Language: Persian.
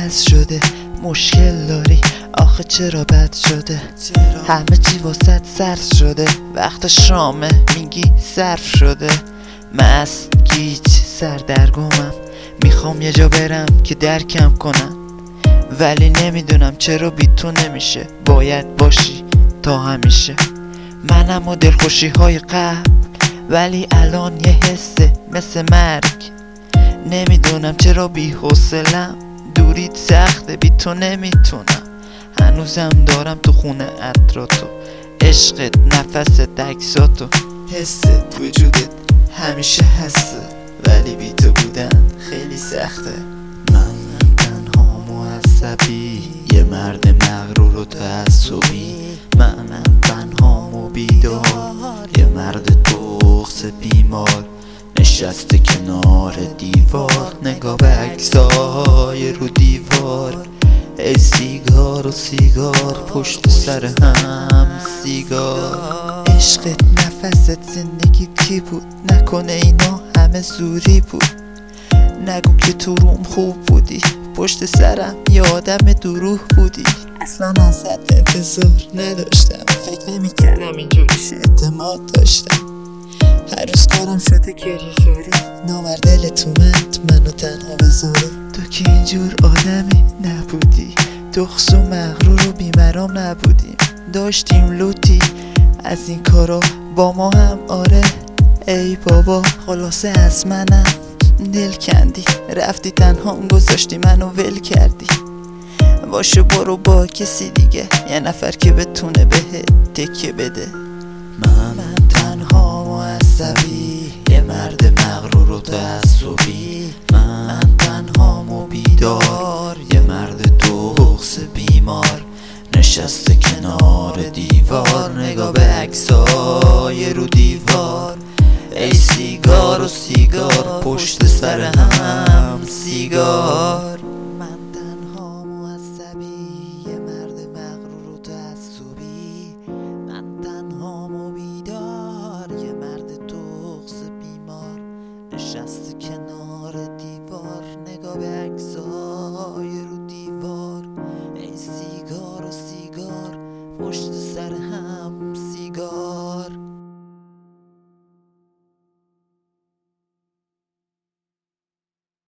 عوض شده، مشکل داری آخه چرا بد شده؟ همه چی واسط سرد شده، وقت شامه میگی صرف شده. مست گیج سردرگمم، میخوام یه جا برم که درکم کنم، ولی نمیدونم چرا بی تو نمیشه. باید باشی تا همیشه. منم و دلخوشی های قبل، ولی الان یه حسه مثل مرگ. نمیدونم چرا بی حوصلم، دوریت سخته بی تو نمیتونم. هنوزم دارم تو خونه عطراتو، عشقت نفست عکساتو. حست وجودت همیشه هسته، ولی بی تو بودن خیلی سخته. من تنها معذبی، یه مرد مغرور و تعصبی. من تنها و بیدار، یه مرد بغض بیمار. نشسته کنار دیوار، نگاه به عکسای رو دیوار. ای سیگار و سیگار پشت سر هم سیگار. عشقت نفست زندگیت کی بود؟ نکنه اینا همه زوری بود. نگو که تو روم خوب بودی، پشت سرم یه آدم دروغ بودی. اصلا ازت انتظار نداشتم، فکر نمیکردم اینجوریش اعتماد داشتم. هر روز کارم شده گریه زاری، نامرد دلت اومد منو تنها بذاره. تو که اینجور آدمی نبودی، دخس و مغرور و بیمرام نبودیم. داشتیم لوتی از این کارا با ما هم، آره ای بابا. خلاصه از منم دل کندی، رفتی تنهام گذاشتی منو ول کردی. باشه برو با کسی دیگه، یه نفر که بتونه بهت تکیه بده. من تنها معذبی، یه مرد مغرور و تعصبی. من تنها و بیدار، یه مرد دخس بیمار. نشسته کنار دیوار، نگاه به عکسای رو دیوار. ای سیگار و سیگار پشت سر هم سیگار. من تنها معذبی، یه مرد مغرور و تعصبی. من تنها و بیدار، یه مرد دخس بیمار. نشسته